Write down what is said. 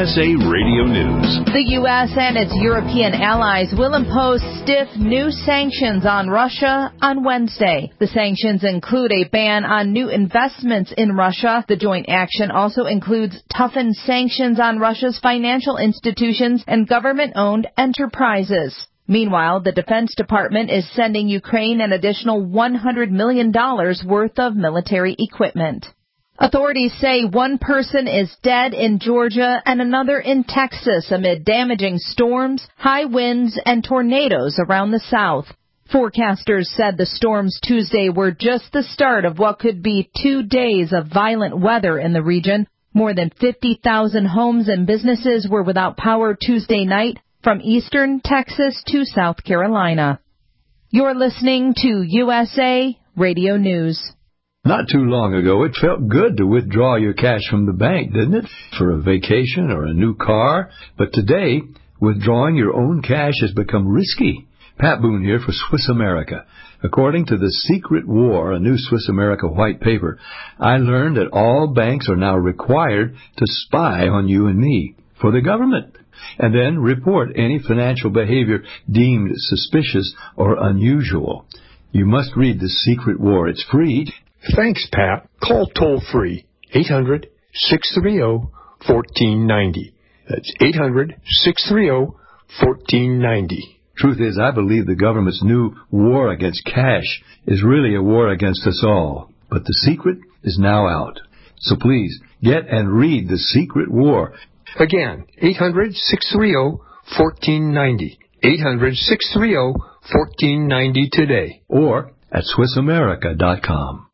USA Radio News. The U.S. and its European allies will impose stiff new sanctions on Russia on Wednesday. The sanctions include a ban on new investments in Russia. The joint action also includes toughened sanctions on Russia's financial institutions and government-owned enterprises. Meanwhile, the Defense Department is sending Ukraine an additional $100 million worth of military equipment. Authorities say one person is dead in Georgia and another in Texas amid damaging storms, high winds, and tornadoes around the South. Forecasters said the storms Tuesday were just the start of what could be 2 days of violent weather in the region. More than 50,000 homes and businesses were without power Tuesday night, from eastern Texas to South Carolina. You're listening to USA Radio News. Not too long ago, it felt good to withdraw your cash from the bank, didn't it? For a vacation or a new car. But today, withdrawing your own cash has become risky. Pat Boone here for Swiss America. According to The Secret War, a new Swiss America white paper, I learned that all banks are now required to spy on you and me for the government, and then report any financial behavior deemed suspicious or unusual. You must read The Secret War. It's free. Thanks, Pat. Call toll-free 800-630-1490. That's 800-630-1490. Truth is, I believe the government's new war against cash is really a war against us all. But the secret is now out. So please, get and read The Secret War. Again, 800-630-1490. 800-630-1490 today. Or at SwissAmerica.com.